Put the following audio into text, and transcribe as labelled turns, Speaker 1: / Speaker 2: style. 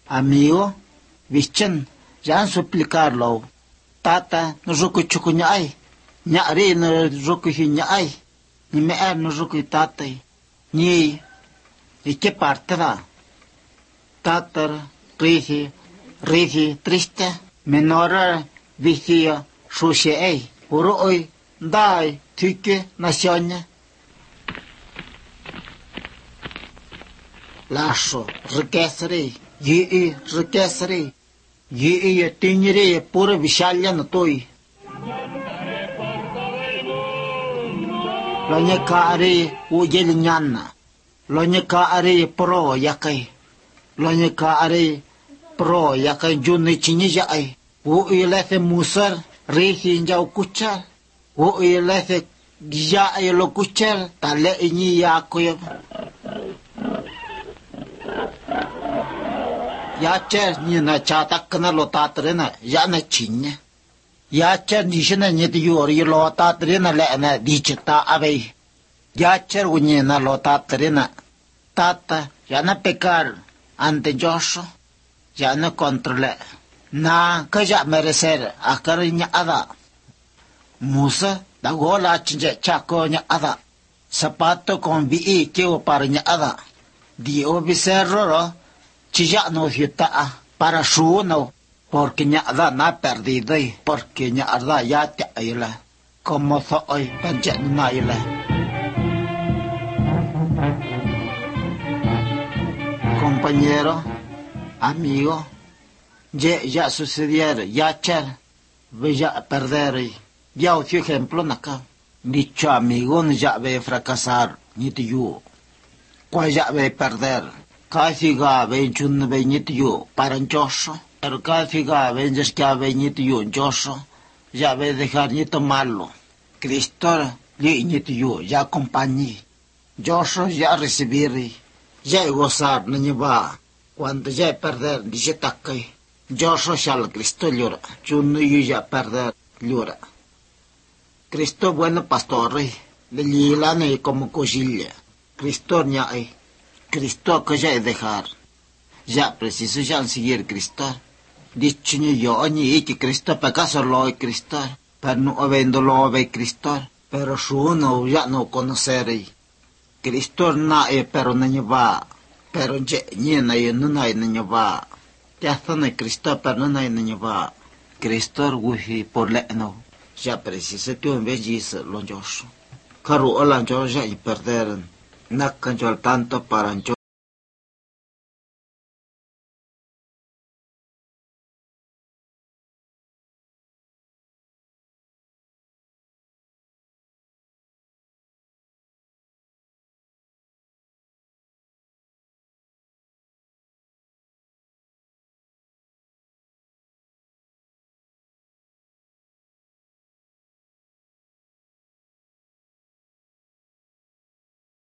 Speaker 1: Amigo, vichan, ya suplicarlo. Tata, no ruku chukunyai. Nyari no ruku hinyai. Ni me no ruku tatai. Ni, ¿y qué parte da? Tatar, rigi, triste. Menora, vicia, sushe, uru oi, dai, tyke, nacione. Lascio, riquezere, riquezere. Yi tinyere pura vishalya na toi. Lonya kaare ujel nyanna. Lonya kaare pro yakai. Lonya kaare pro yakai junne chini jai. Wo ilethe musar rehi njau kuchal. Wo ilethe gija lo kuchal tale inyi yakoy. Yacher ni na chatak na lo tatrena ya na chinya. Yacher ni shina ni ti yori lo tatrena le na dichita ave. Yacher unye na lo tatrena. Tata ya na pecar ante Joshua. Ya na controle. Na ka ya merecer akarinya ada. Musa da gola chinje chako nya ada. Zapato con vi que o parnya ada. Di obserro chilla no fiesta para su no porque ñada na perdido porque ñada ya te ayla como soy pancha na ayla compañero amigo ya sucediera ya cher ya perder ya otro ejemplo acá dicho amigo no ya ve fracasar ni te yo cuál ya ve perder casi ga ve chun ve ni yo para Joshua pero casi ga ve ya ve ni yo Joshua ya ve dejar ni malo Cristo ni yo ya acompañe Joshua ya recibir ya gozar ni va cuando ya perder dice takai Joshua shall Cristo llora chun yo ya perder llora Cristo bueno pastor le lila ni como cosilla Cristo ni hay Cristo que ya dejar. Ya preciso ya seguir Cristo. Dicho yo ni que Cristo para caso lo hay Cristo. Pero no habiendo lo ve Cristo. Pero su uno ya no conocer. Cristo no hay pero no va. Pero ya ni no hay no va. Ya son Cristo pero no hay no va. Cristo guhi por le no. Ya preciso que un vez lo yo. Caro hola yo ya y perder. Nakan tanto para